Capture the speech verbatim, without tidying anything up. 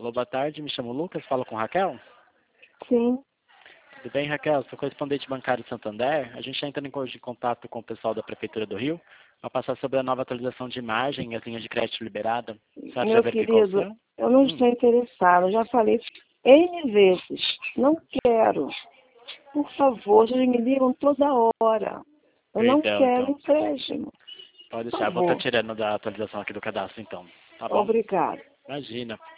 Alô, boa tarde, me chamo Lucas, falo com Raquel? Sim. Tudo bem, Raquel? Sou correspondente bancário de Santander. A gente está entrando em contato com o pessoal da Prefeitura do Rio para passar sobre a nova atualização de imagem e as linhas de crédito liberada. A senhora já Meu verificou o querido, seu? eu não Hum, estou interessada. Eu já falei N vezes. Não quero. Por favor, vocês me ligam toda hora. Eu não perdão, quero então. empréstimo. Pode Por deixar, vou estar favor. tirando da atualização aqui do cadastro, então. Tá bom? Obrigada. Imagina.